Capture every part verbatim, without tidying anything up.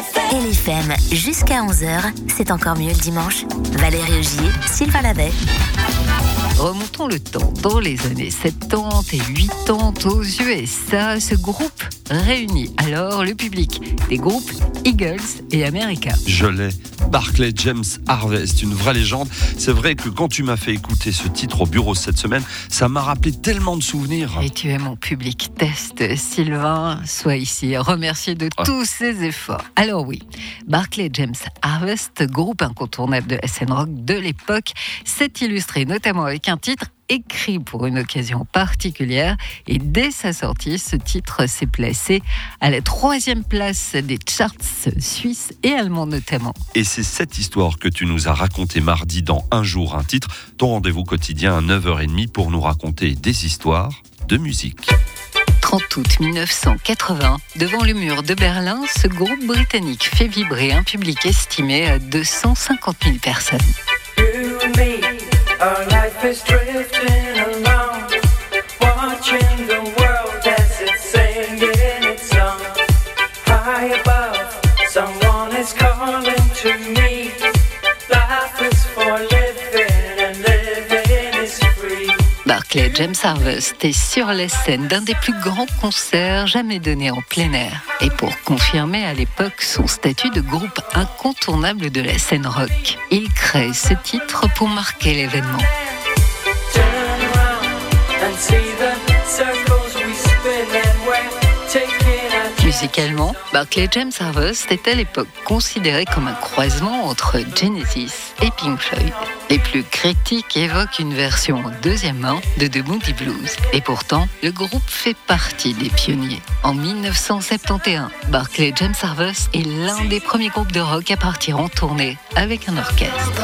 L F M, jusqu'à onze heures, c'est encore mieux le dimanche. Valérie Augier, Sylvain Lavet. Remontons le temps dans les années soixante-dix et quatre-vingts aux U S A. Ce groupe réunit alors le public des groupes Eagles et America. Je l'ai. Barclay James Harvest, une vraie légende. C'est vrai que quand tu m'as fait écouter ce titre au bureau cette semaine, ça m'a rappelé tellement de souvenirs. Et tu es mon public test, Sylvain. Sois ici, remercié de ah. tous ces efforts. Alors oui, Barclay James Harvest, groupe incontournable de la scène rock de l'époque, s'est illustré notamment avec un titre écrit pour une occasion particulière, et dès sa sortie, ce titre s'est placé à la troisième place des charts suisses et allemands notamment. Et c'est cette histoire que tu nous as racontée mardi dans Un jour, un titre, ton rendez-vous quotidien à neuf heures trente pour nous raconter des histoires de musique. trente août mille neuf cent quatre-vingts, devant le mur de Berlin, ce groupe britannique fait vibrer un public estimé à deux cent cinquante mille personnes. Our life is drifting along, watching the world as it's singing its song. High above, someone is calling to me. Life is for living and living is free. Barclay James Harvest est sur la scène d'un des plus grands concerts jamais donnés en plein air. Et pour confirmer à l'époque son statut de groupe incontournable de la scène rock, il crée ce titre pour marquer l'événement. Musicalement, Barclay James Harvest est à l'époque considéré comme un croisement entre Genesis et Pink Floyd. Les plus critiques évoquent une version en deuxième main de The Moody Blues. Et pourtant, le groupe fait partie des pionniers. En mille neuf cent soixante et onze, Barclay James Harvest est l'un des premiers groupes de rock à partir en tournée avec un orchestre.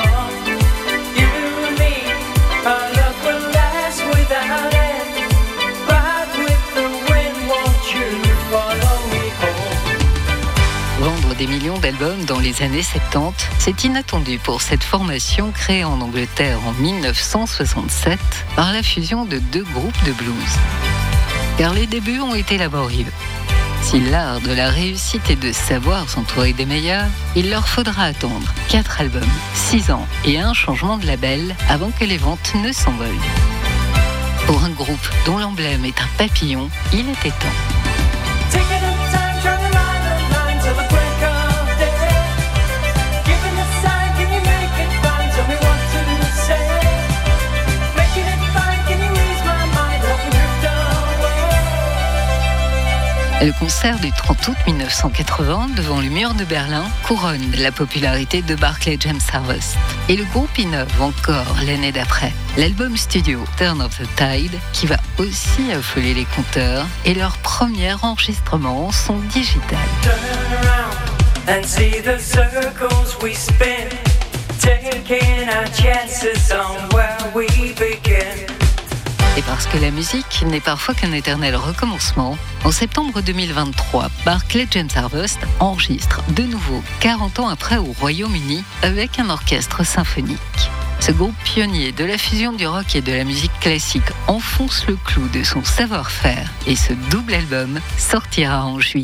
Vendre des millions d'albums dans les années soixante-dix, c'est inattendu pour cette formation créée en Angleterre en mille neuf cent soixante-sept par la fusion de deux groupes de blues. Car les débuts ont été laborieux. Si l'art de la réussite est de savoir s'entourer des meilleurs, il leur faudra attendre quatre albums, six ans et un changement de label avant que les ventes ne s'envolent. Pour un groupe dont l'emblème est un papillon, il était temps. Le concert du trente août mille neuf cent quatre-vingts devant le mur de Berlin couronne la popularité de Barclay James Harvest. Et le groupe innove encore l'année d'après. L'album studio Turn of the Tide, qui va aussi affoler les compteurs, est leur premier enregistrement en son digital. And see the circles we spin, taking our chances on where we begin. Et parce que la musique n'est parfois qu'un éternel recommencement, en septembre deux mille vingt-trois, Barclay James Harvest enregistre de nouveau quarante ans après au Royaume-Uni avec un orchestre symphonique. Ce groupe pionnier de la fusion du rock et de la musique classique enfonce le clou de son savoir-faire et ce double album sortira en juillet.